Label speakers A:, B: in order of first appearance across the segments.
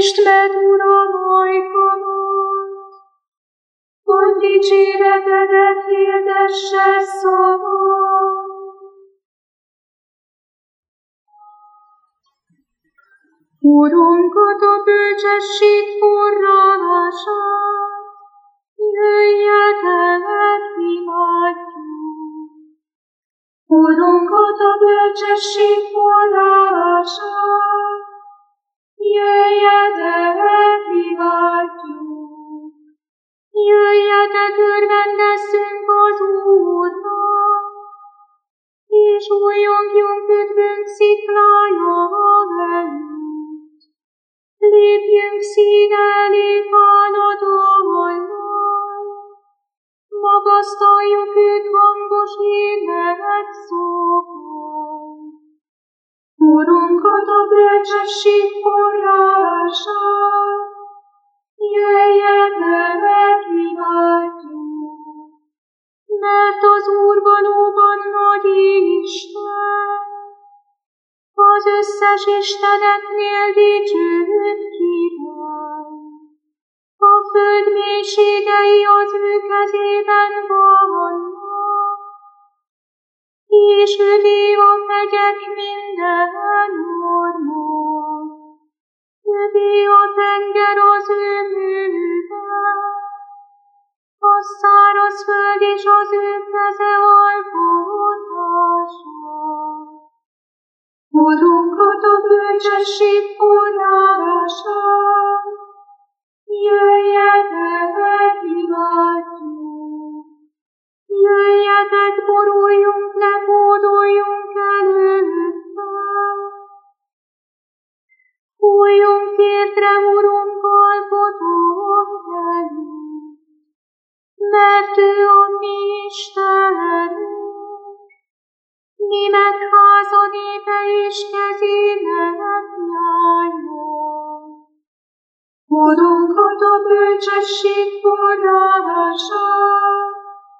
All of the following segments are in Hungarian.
A: Segítsd meg, Uram, ajkamat, hogy dicséretedet hirdesse szavad. Urunkat a bölcsesség forrását, jöjjetek, imádjuk. Urunkat a bölcsesség forrását, jöjjetek, imádjuk. Jöjjetek, örvendezzünk az Úrnak, és újjongjunk üdvünk sziklája előtt. Lépjünk színe elé fánadommal, magasztaljuk őt hangos ének szóval. Urunkat a bölcsesség forrását, jöjjetek, imádjuk. Mert az Úr valóban nagy Isten, az összes isteneknél dicsőt király. A föld mélységei az ő kezében vannak, és övé a hegyek minden orma. Övé a tenger az ő műve, a száraz föld és az ő keze alkotása. Urunkat a bölcsesség forrását, jöjjetek, imádjuk. Jöjjetek, boruljunk le, hódoljunk előtte. Fújjunk térdre, Urunk, alkotónk előtt, mert ő a mi Istenünk. Mi megháza népe és kezének járjon. Urunkat a bölcsesség forrását,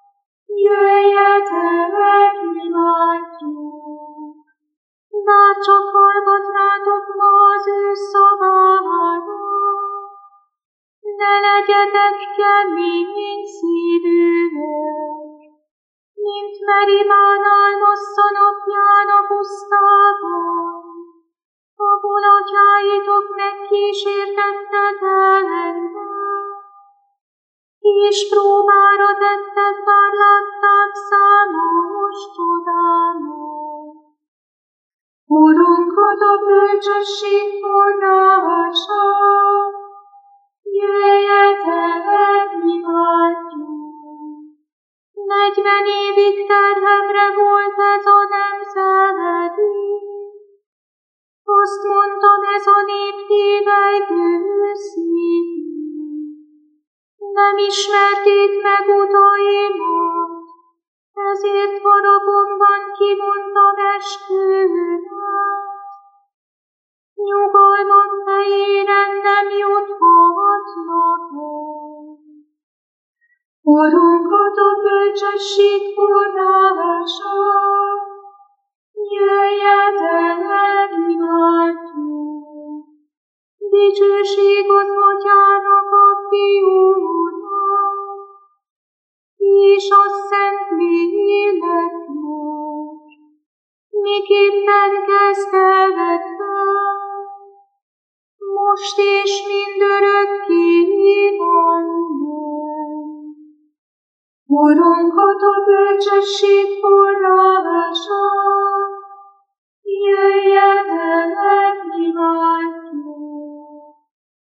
A: jöjjetek, imádjuk. Bár csak hallgatnátok ma az ő szavára, ne legyetek kemény szívűek, mint Meribán álmosza napján a pusztában, ahol atyáitok megkísértettek engem, és próbára tettek, bár látták számos csodámat. Urunkat a bölcsesség forrását, jöjjetek, imádjuk. 40 évig terhemre volt ez a nemzedék. Azt mondtam, ez a nép tévejgő szívű. Nem ismerték meg utaimat, ezért haragomban kimondtam esküvőt. Nyugalmam helyére nem juthatnak el. Urunkat a bölcsesség forrását, jöjjetek, imádjuk. Dicsőség az Atyának, a Fiúnak, és a Szentléleknek, miképpen kezdetben, most és mindörökké van. Urunkat a bölcsesség forrását, jöjjetek, imádjuk.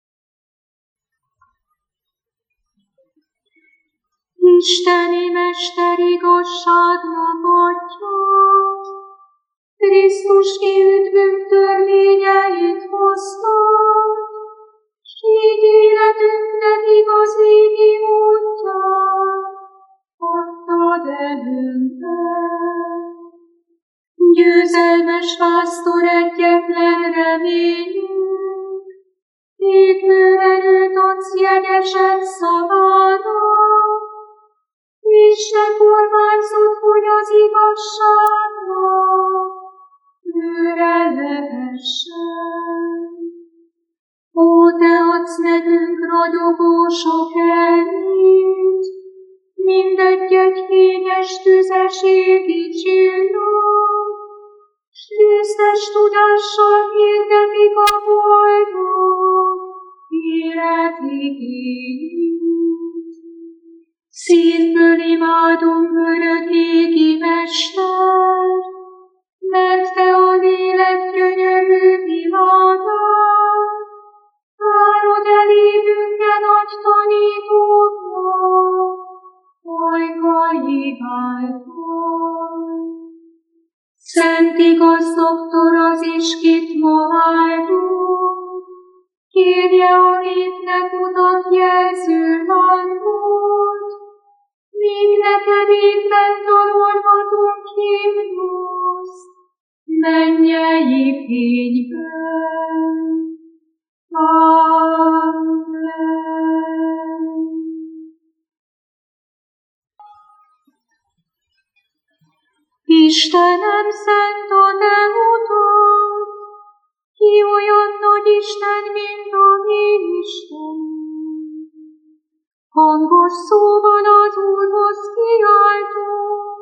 A: Isteni Mester igazságnak Atya, Krisztus ki üdvünk törvényeit hoztad, s így életünknek igaz égi útját adtad előnknek. Győzelmes pásztor egyetlen reményünk, égő erőt adsz jegyeset szavának, és te kormányzod, hogy az igazságnak őre lehessen. Ó, te adsz nekünk ragyogó sok elmét, mindegyet fényes tüzes égi csillag, s díszes tudással hirdetik a boldog élet igényét. Szívből imádunk, örök égi Mester, mert te a lélek gyönyörű világát, várod elévünken nagy tanítóknak, ajkai által. Szent igaz doktor az iskit ma áldunk, kérje a népnek utat jelző lángot, míg neked éppen dalolhatunk himnuszt mennyei fényben. Amen. Istenem, szent a te utad, ki olyan nagy Isten, mint a mi Istenünk. Hangos szóval az Úrhoz kiáltunk.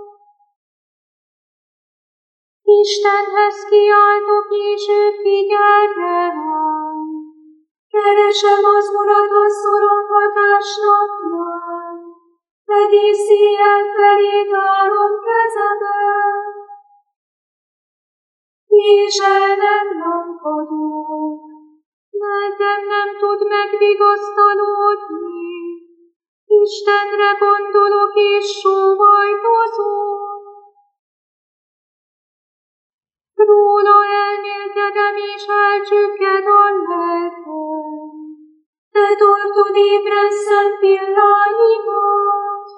A: Istenhez kiáltok, és ő figyel rám. Keresem az Urat a szorongatás napján, egész éjjel felé tárom kezemet, és el nem lankadok. Lelkem nem tud megvigasztalódni, Istenre gondolok és sóhajtozom. Róla elmélkedem és elcsügged a lelkem. Te tartod ébren szent pilláimat.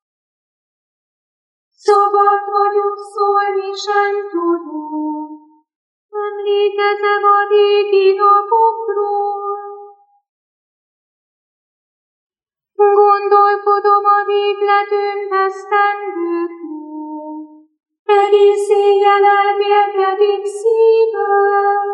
A: Szabad vagyok szólni sem tudom, emlékezem a régi napokról. Gondolkodom a végletünk esztendőkről, egész éjjel elmélkedik szívem.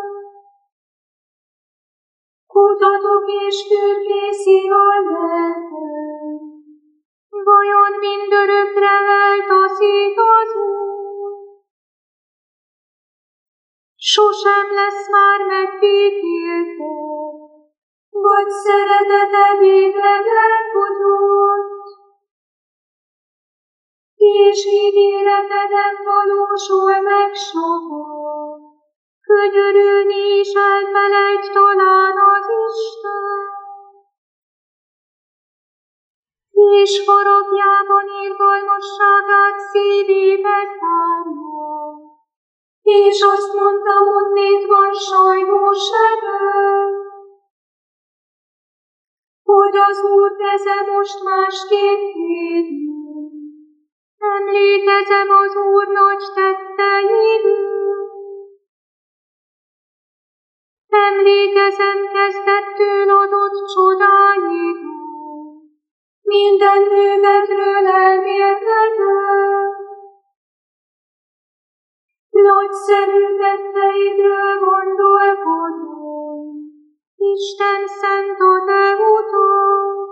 A: Kutatok és fürkészi a lelkem, vajon mindörökre eltaszít az Úr? Sosem lesz már megbékélted, vagy szeretete végre elfogyott, és ígéreteden valósul meg soha, könyörülni is elfelejt talán az Isten. És faragjában irgalmasságát szívébe zárja, és azt mondta, honnét van sajnos ered, hogy az Úr keze most másképp érni. Emlékezem az Úr nagy tetteiről. Emlékezem kezdettől adott csodáiról. Minden művetről elmélkedem. Nagyszerű tetteidről gondolkodom. Isten szent a te utad.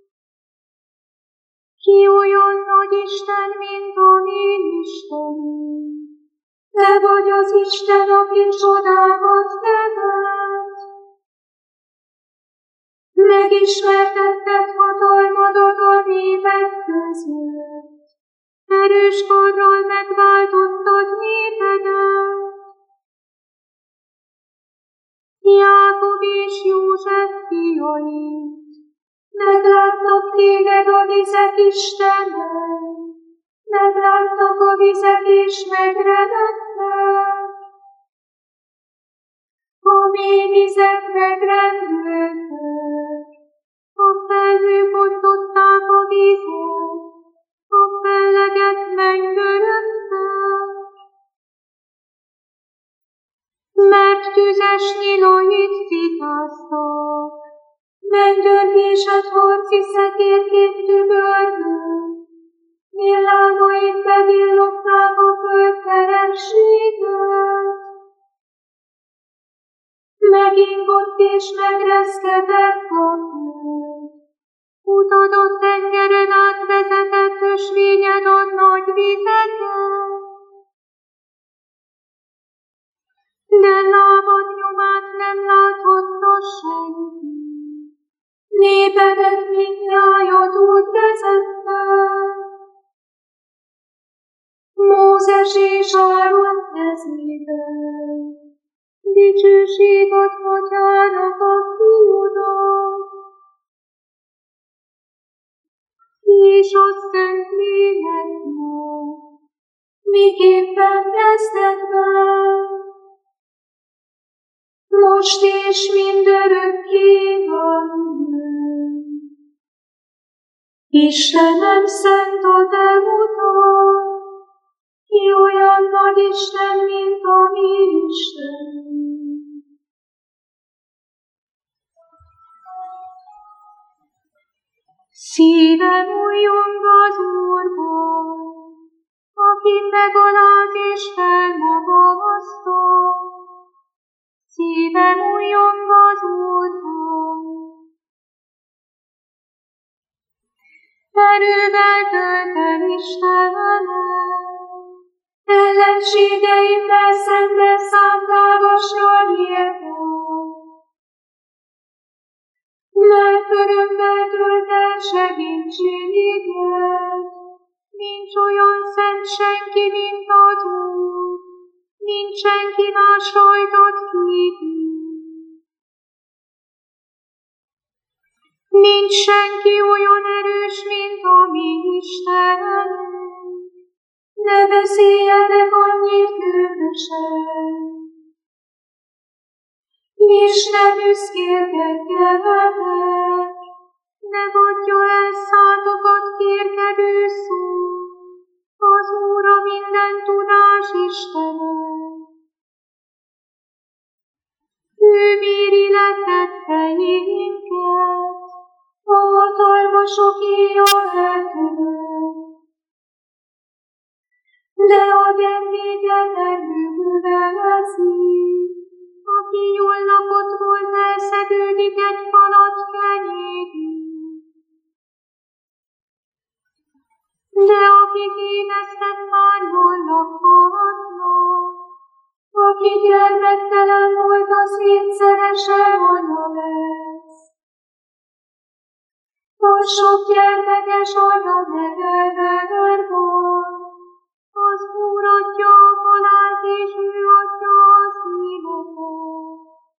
A: Ki olyan nagy Isten, mint a mi Istenünk? Te vagy az Isten, aki csodákat tehet. Megismertetted hatalmadat a népek között. Erős karral megváltottad népedet. Jákob és József fiait, megláttak téged a vizek Istene, megláttak a vizek és megremegtek. A mély vizek megrendültek, a felhők bontották a vizet, a fellegek megdörögtek. Mert tüzes nyilait tikáztak, mennydörgésed harci szekérként tübörgött, villámaid bevillogták a föld teremséget. Megingott és megreszkedett a föld. Utad a tengeren átvezetett, ösvényed a nagy vizeken. De lábad nyomát nem láthatta senki. Népedet mindnyájad úgy vezette. Mózes és Áron kezében. Dicsőség ad Atyának a Fiúnak, és a Szentléleknek, miképpen kezdetben, most és mindörökké. Amen. Istenem, szent a te utad, ki olyan nagy Isten, mint a mi Istenünk. Szívem újjong az Úrban, aki megaláz és felmagasztal. Szívem újjong az Úrban. Erővel tölt el Istenem, ellenségeimmel szemben számlálvasan értem. Mert örömmel tölt el segítségedet, nincs olyan szent senki, mint az Úr, nincs senki más rajtad kívül. Nincs senki olyan erős, mint a mi Istenünk, ne beszéljetek annyit különösen, és ne büszkélkedjetek, ne vadja el szátokat kérkedő szó, az Úr a minden tudás Istene. Ő méri le tetteinket, a hatalmasok éjjel eltűnő, de a gyengéket erővelezi, aki jól lakott volt, elszegődik egy falat kenyéri. De akik éheztek, már jól lakhatnak, aki gyermektelen volt, az hétszeresen anya lesz. A sok gyermekes anya nevelve van, az Úr adja a halált, és ő adja az életet.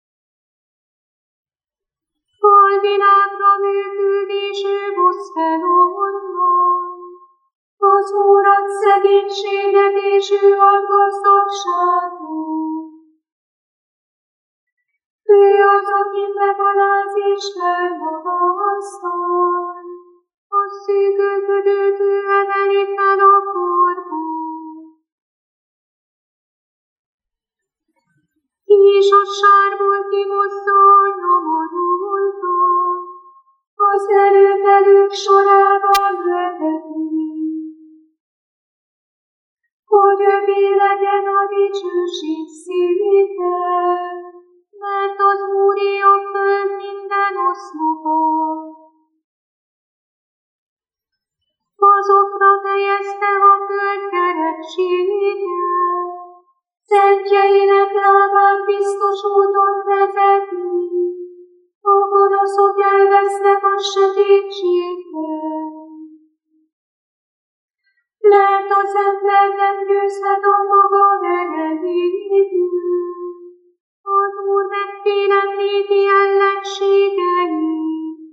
A: Alvilágra működ, és ő hoz fel onnan. Az Úr ad szegénységet, és ő ad gazdagságot. Ő az, aki megaláz és felmagasztal, a szűkölködőt ő emeli fel a porból. És a sárból kihozza a nyomorultat, az erőtelők sorában veteti, hogy övé legyen a dicsőség széke, mert az Úré a föld minden oszlopa. Azokra helyezte a föld kerekséget, szentjeinek lábán biztos úton vezeti, a gonoszok elvesznek a sötétségben. Mert az ember nem győzhet a maga erejéből, az Úr megfélemlíti ellenségeit.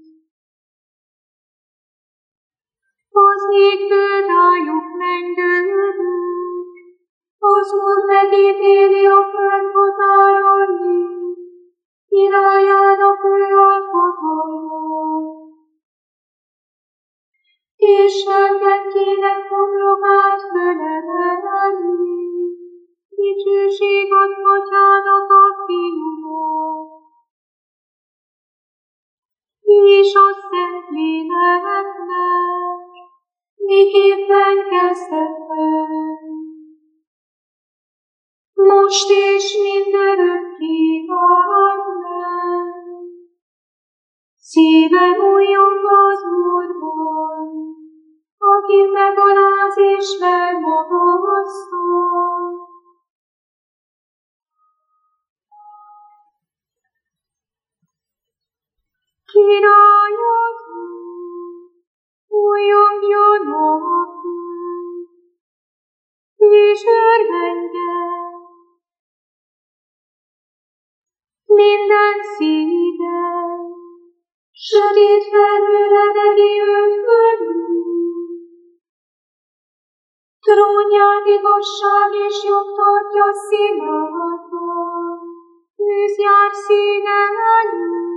A: Az égből rájuk mennydőlök, az Úr megítéli a föld határait, királyának ő alkotója. És mindenkinek homlokát fölemelni, dicsőség ad Atyának a Fiúnak, és a Szentléleknek, miképpen kezdetben, most és mindörökké. Amen. Szívem újjong az Úrban, aki megaláz és megmagasztal. Király az Úr, újjongjon neki, és örvendjen minden szíve, sötét felhőlevegi őt körül. Trónját igazság és jog tartja színáltal, tűz jár színe előtt,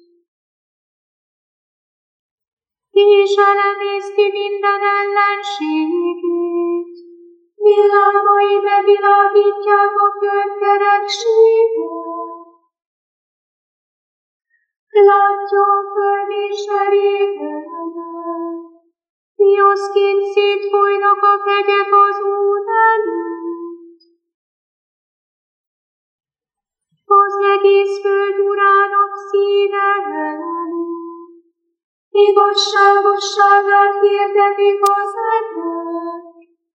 A: és elemészti minden ellenségét, villámai bevilágítják a föld kerekséget. Látja a föld és elégedett, piaszként szétfolynak a hegyek az Úr előtt. Az egész föld urának színe előtt, igazságosságát hirdetik az emberek,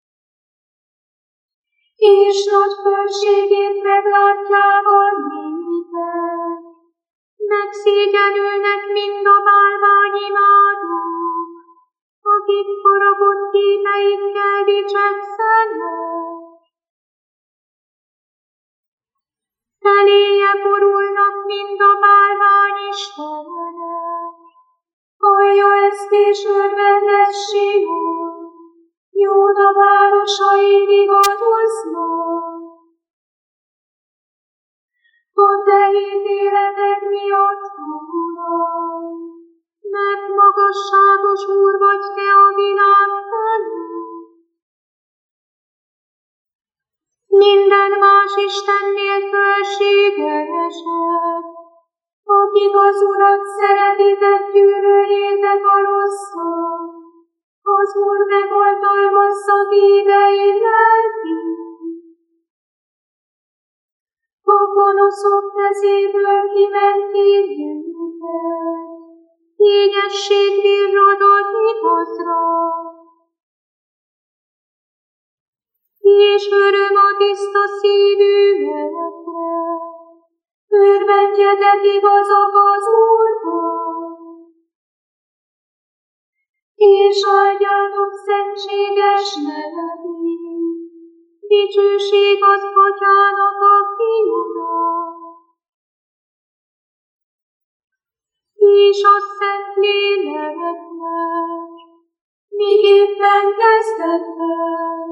A: és nagy fölségét meglátják a népek. Megszégyenülnek mind a bálványimádók, akik faragott képeikkel dicsekszenek. Eléje borulnak mind a bálványistenek. Hallja ezt és örvendez Sion, Júda városai vigadoznak. A te ítéleted miatt, Uram, mert magasságos Úr vagy te a világ felett. Minden más istennél fölségesebb, akik az Urat szeretitek, gyűlöljétek a rosszat, az Úr megoltalmazza hívei lelkét. A gonoszok kezéből kimenték őket, égyesség virradott igazra, és öröm a tiszta szívűekre. Örvendjetek igazak az Úrban, és áldjátok szentséges nevét. Dicsőség az Atyának a Fiúnak, és a Szentléleknek, miképpen kezdetben,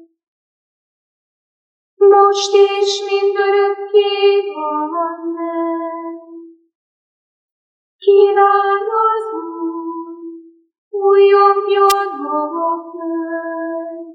A: most és mindörökké. Amen. Király az Úr, újjongjon a föld.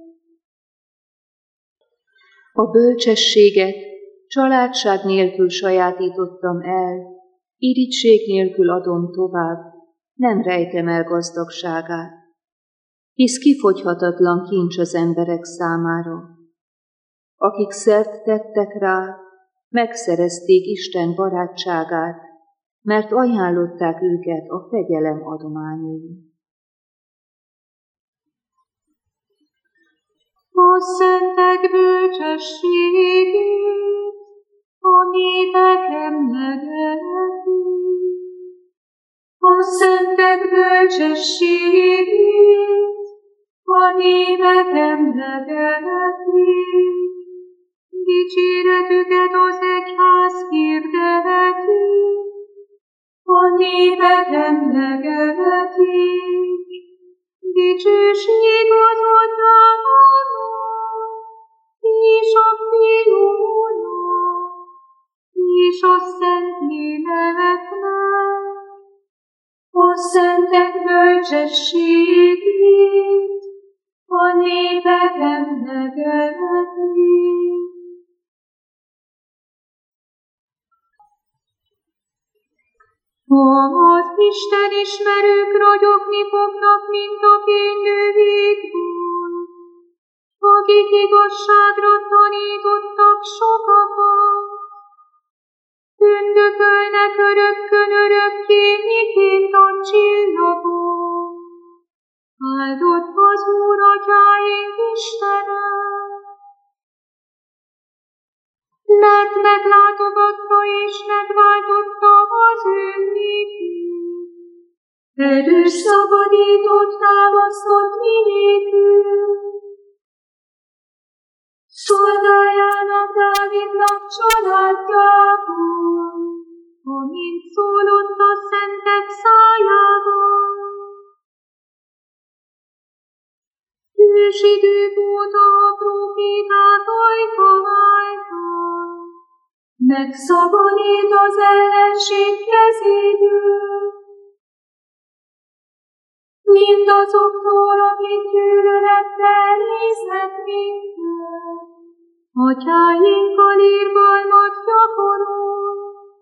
B: A bölcsességet családság nélkül sajátítottam el, irigység nélkül adom tovább, nem rejtem el gazdagságát. Hisz kifogyhatatlan kincs az emberek számára. Akik szert tettek rá, megszerezték Isten barátságát, mert ajánlották őket a fegyelem adományai.
A: A szentek bölcsességét a népek emlegeti. A szentek bölcsességét a népek emlegeti. Dicséretüket az egyház hirdeti, a népek emlegetik. Dicsőség az Atyának, és a Fiúnak, és a Szentléleknek. A szentek bölcsességét a népek emlegetik. Az Isten ismerők ragyogni fognak, mint a fénylő végből. akik igazságra tanítottak sokakat, tündökölnek örökkön örökké, miként a csillagok. Áldott az Úr, Atyáink Istene, mert meglátogatta és megváltotta az ő népét. Erős szabadítót támasztott mi népünk, szolgájának Dávidnak családjából, amint szólott a szentek szájában. Ősidők óta a próféták ajta által, megszabadít az ellenség kezéből. Mindazoktól, akik gyűlölettel néznek minket, atyáinkkal irgalmat gyakorol,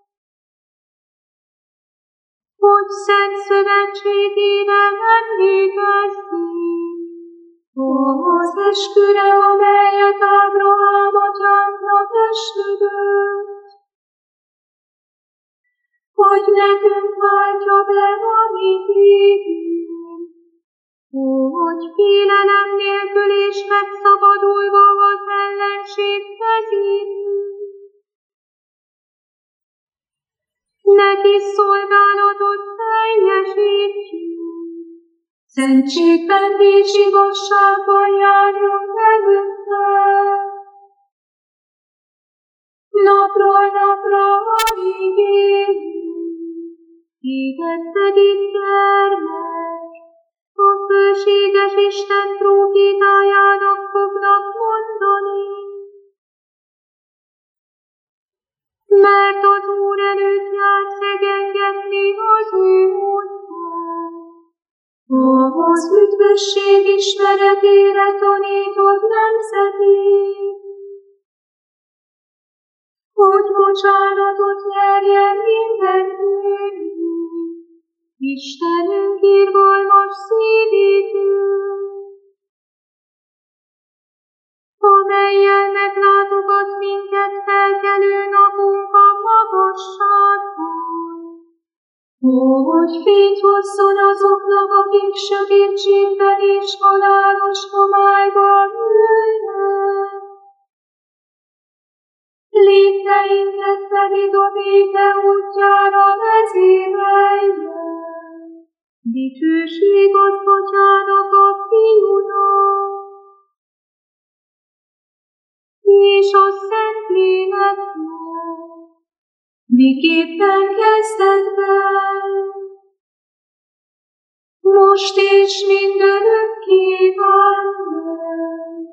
A: hogy szent szövetségére emlékezzék, az esküre, amelyet Ábrahám atyánknak esküdött, hogy nekünk váltja be a mi hívünk, hogy félelem nélkül és megszabadulva az ellenség kezéből. Neki szolgálatot teljesítjük, szentségben és igazságban járjon előtte. Napról napra, amíg élünk, téged pedig gyermek, a fölséges Isten prófétájának fognak mondani. Mert az Úr előtt jár szegénygetni az ő útját, az üdvösség ismeretére tanított nemzetét, hogy bocsánatot nyerjen minden bűnünk, Istenünk irgalmas szívétől, amellyel meglátogat minket felkelő napunk a magasságban, hogy fényt hozzon azoknak, akik sötétségben és halálos homályban ülnek. Lépteinket pedig a béke útjára vezérelje. Dicsőség az Atyának, a Fiúnak, és a Szentléleknek, miképpen kezdetben, most és mindörökké. Amen.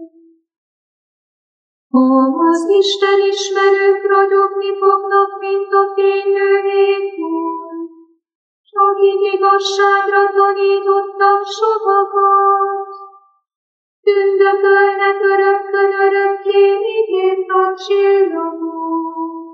A: Az Isten ismerők ragyogni fognak, mint a fénylővékor, s akik igazságra tanítottak sokakat, tündökölnek örökkön örökké, miként a csillagok.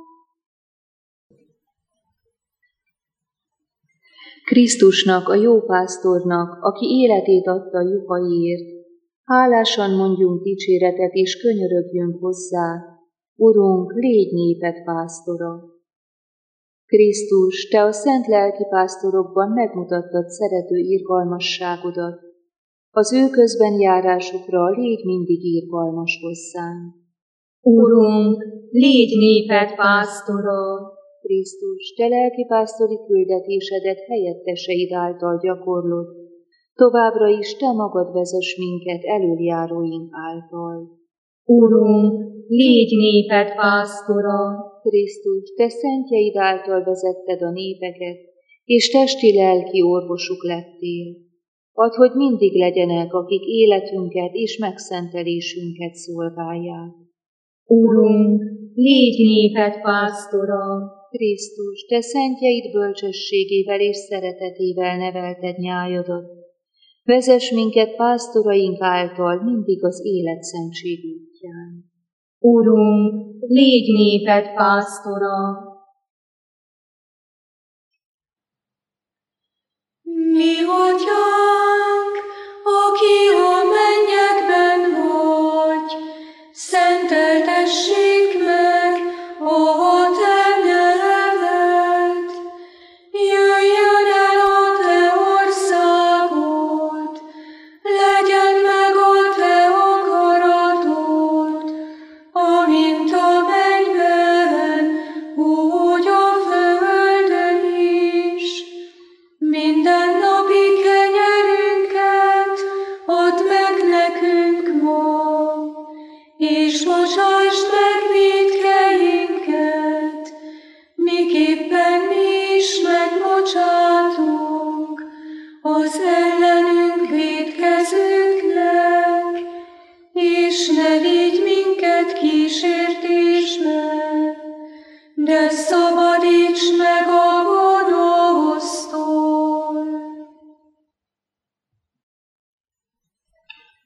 B: Krisztusnak, a jó pásztornak, aki életét adta juhaiért, hálásan mondjunk dicséretet és könyörögjünk hozzá, Urunk, légy néped pásztora. Krisztus, te a szent lelki pásztorokban megmutattad szerető irgalmasságodat, az ő közben járásukra légy mindig irgalmas hozzánk.
C: Urunk, légy néped pásztora!
B: Krisztus, te lelkipásztori küldetésedet helyetteseid által gyakorlod, továbbra is te magad vezess minket elöljáróink által.
C: Urunk, légy néped pásztora!
B: Krisztus, te szentjeid által vezetted a népeket, és testi-lelki orvosuk lettél. Add, hogy mindig legyenek, akik életünket és megszentelésünket szolgálják.
C: Urunk, légy néped pásztora!
B: Krisztus, te szentjeid bölcsességével és szeretetével nevelted nyájadat. Vezess minket pásztoraink által mindig az életszentség útján.
C: Urunk, légy néped pásztora!
A: Mi Atyánk, aki a mennyekben vagy,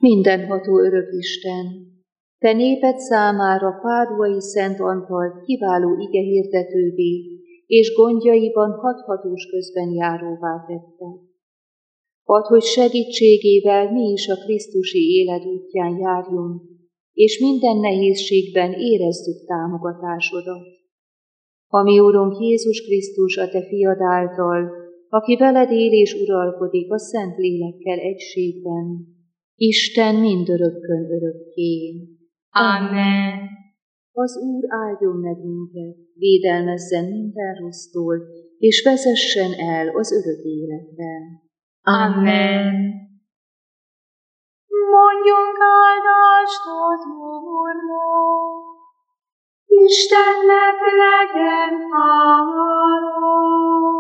B: Mindenható örök Isten, te néped számára Páduai Szent Antalt kiváló igehirdetővé és gondjaiban hathatós közben járóvá tetted. Add, hogy segítségével mi is a Krisztusi élet útján járjunk, és minden nehézségben érezzük támogatásodat. Ami Urunk Jézus Krisztus, a te fiad által, aki veled él és uralkodik a Szent Lélekkel egységben, Isten mindörökkön örökké.
C: Amen.
B: Az Úr áldjon meg minket, védelmezzen minden rossztól, és vezessen el az örök életbe.
C: Amen.
A: Mondjunk áldást az Úrnak, Istennek legyen hála.